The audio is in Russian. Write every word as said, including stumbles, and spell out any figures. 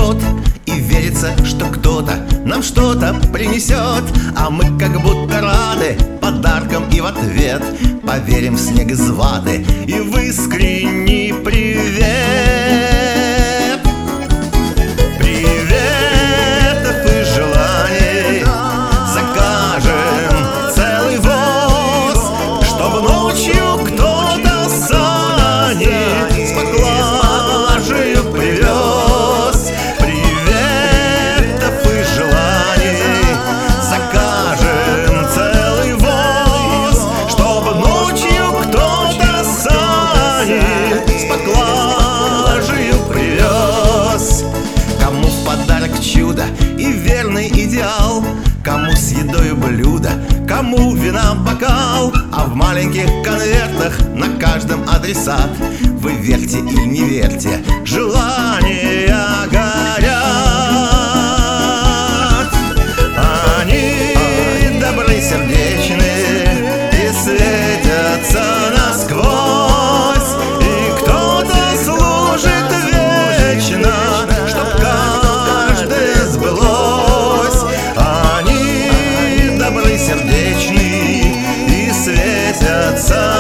год, и верится, что кто-то нам что-то принесет. А мы как будто рады подаркам и в ответ поверим в снег из ваты и в искренний привет. Приветов и желаний закажем целый воз, чтоб ночью кто-то сани с поклажею привез. Приветов и желаний закажем целый воз, чтоб ночью кто-то сани с поклажею привез. Кому в подарок чудо и верный идеал, кому с едой блюдо, кому вина бокал, а в маленьких конвертах на каждом адресат. Вы верьте или не верьте, желания горят. Они добры, сердечны и светятся насквозь, и кто-то служит вечно, чтоб каждое сбылось. Они добры, сердечны и светятся